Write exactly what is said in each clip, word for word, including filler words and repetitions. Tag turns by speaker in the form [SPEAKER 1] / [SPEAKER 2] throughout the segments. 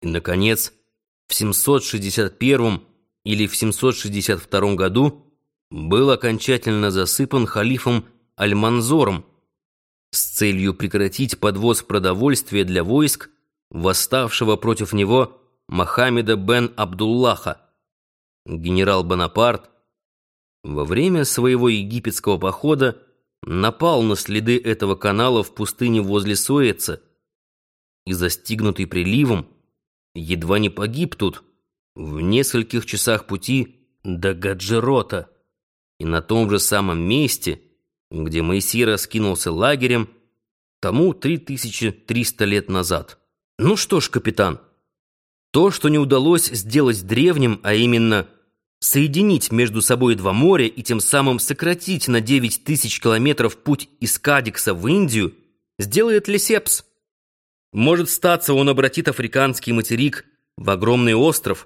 [SPEAKER 1] И, наконец, в семьсот шестьдесят первом или в семьсот шестьдесят втором году был окончательно засыпан халифом Аль-Манзором с целью прекратить подвоз продовольствия для войск, восставшего против него Мохаммеда бен Абдуллаха. Генерал Бонапарт во время своего египетского похода напал на следы этого канала в пустыне возле Суэца и, застигнутый приливом, едва не погиб тут, в нескольких часах пути до Гаджирота, и на том же самом месте, где Моисей раскинулся лагерем, тому три тысячи триста лет назад. Ну что ж, капитан, то, что не удалось сделать древним, а именно соединить между собой два моря и тем самым сократить на девять тысяч километров путь из Кадикса в Индию, сделает Лесепс. Может статься, он обратит африканский материк в огромный остров.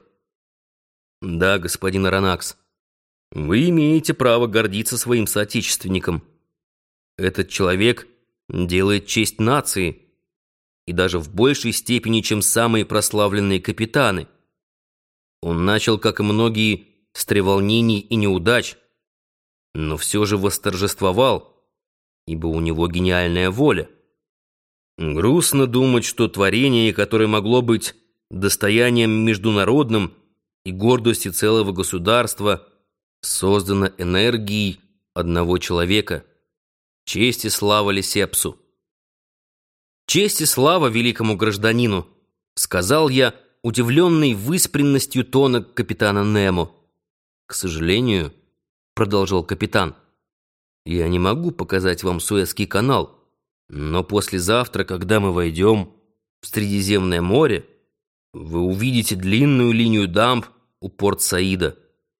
[SPEAKER 1] Да, господин Аронакс, вы имеете право гордиться своим соотечественником. Этот человек делает честь нации, и даже в большей степени, чем самые прославленные капитаны. Он начал, как и многие, с треволнений и неудач, но все же восторжествовал, ибо у него гениальная воля. Грустно думать, что творение, которое могло быть достоянием международным и гордостью целого государства, создано энергией одного человека. Честь и слава Лесепсу! «Честь и слава великому гражданину», — сказал я, удивленный выспренностью тона капитана Немо. «К сожалению», — продолжал капитан, — «я не могу показать вам Суэцкий канал, но послезавтра, когда мы войдем в Средиземное море, вы увидите длинную линию дамб у Порт-Саида».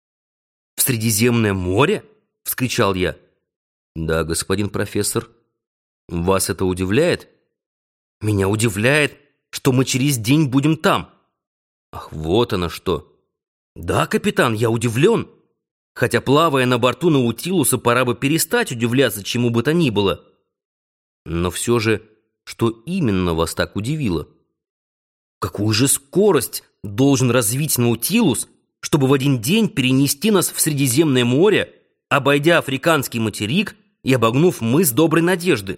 [SPEAKER 1] «В Средиземное море?» — вскричал я. «Да, господин профессор. Вас это удивляет?» «Меня удивляет, что мы через день будем там». «Ах, вот оно что!» «Да, капитан, я удивлен. Хотя, плавая на борту Наутилуса, пора бы перестать удивляться чему бы то ни было. Но все же, что именно вас так удивило? Какую же скорость должен развить Наутилус, чтобы в один день перенести нас в Средиземное море, обойдя африканский материк и обогнув мыс Доброй Надежды?»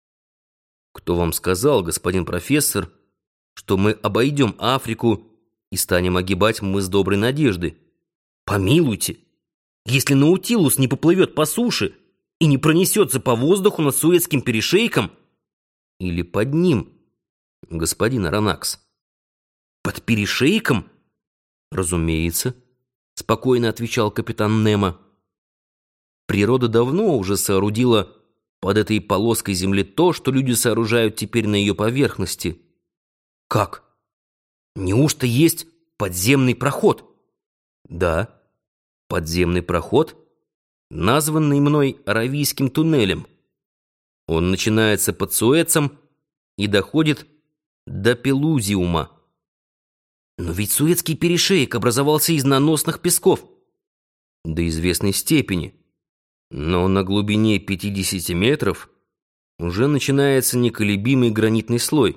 [SPEAKER 1] «Кто вам сказал, господин профессор, что мы обойдем Африку и станем огибать мыс Доброй Надежды?» «Помилуйте, если Наутилус не поплывет по суше и не пронесется по воздуху над Суэцким перешейком...» «Или под ним, господин Аронакс?» «Под перешейком?» «Разумеется», — спокойно отвечал капитан Немо. «Природа давно уже соорудила под этой полоской земли то, что люди сооружают теперь на ее поверхности». «Как? Неужто есть подземный проход?» «Да, подземный проход, названный мной Аравийским туннелем. Он начинается под Суэцем и доходит до Пелузиума». «Но ведь Суэцкий перешеек образовался из наносных песков». «До известной степени. Но на глубине пятидесяти метров уже начинается неколебимый гранитный слой».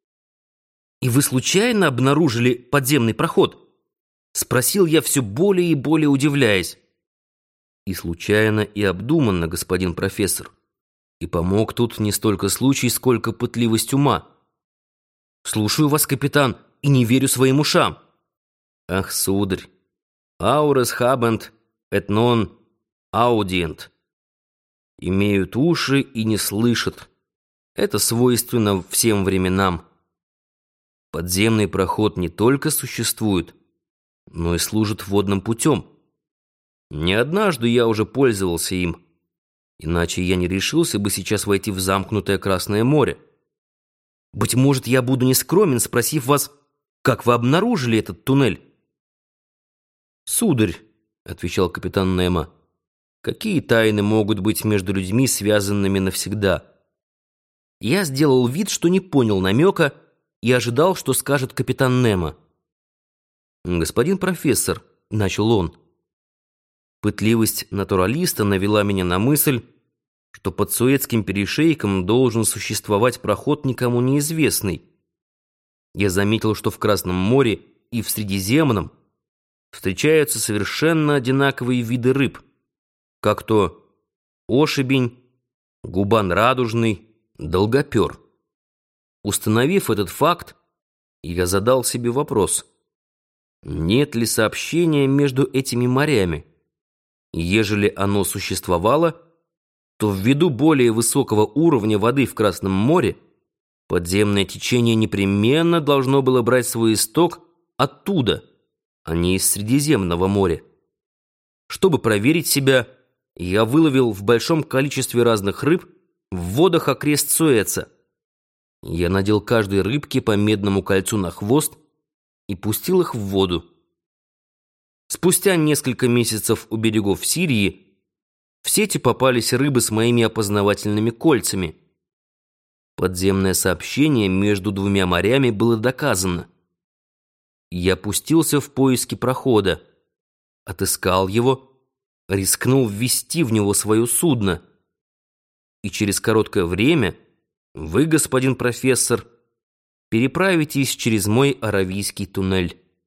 [SPEAKER 1] «И вы случайно обнаружили подземный проход?» — спросил я, все более и более удивляясь. «И случайно, и обдуманно, господин профессор. И помог тут не столько случай, сколько пытливость ума». «Слушаю вас, капитан, и не верю своим ушам». «Ах, сударь, аурес хабент et non аудиент. Имеют уши и не слышат. Это свойственно всем временам. Подземный проход не только существует, но и служит водным путем. Не однажды я уже пользовался им, иначе я не решился бы сейчас войти в замкнутое Красное море. Быть может, я буду нескромен, спросив вас, как вы обнаружили этот туннель?» «Сударь», — отвечал капитан Немо, — «какие тайны могут быть между людьми, связанными навсегда?» Я сделал вид, что не понял намека, и ожидал, что скажет капитан Немо. «Господин профессор», — начал он, — пытливость натуралиста навела меня на мысль, что под Суэцким перешейком должен существовать проход никому неизвестный. я заметил, что в Красном море и в Средиземном встречаются совершенно одинаковые виды рыб, как то ошибень, губан радужный, долгопер. Установив этот факт, я задал себе вопрос: нет ли сообщения между этими морями? Ежели оно существовало, то ввиду более высокого уровня воды в Красном море подземное течение непременно должно было брать свой исток оттуда, а не из Средиземного моря. Чтобы проверить себя, я выловил в большом количестве разных рыб в водах окрест Суэца. Я надел каждой рыбке по медному кольцу на хвост и пустил их в воду. Спустя несколько месяцев у берегов Сирии в сети попались рыбы с моими опознавательными кольцами. Подземное сообщение между двумя морями было доказано. Я пустился в поиски прохода, отыскал его, рискнул ввести в него свое судно. И через короткое время вы, господин профессор, переправитесь через мой Аравийский туннель.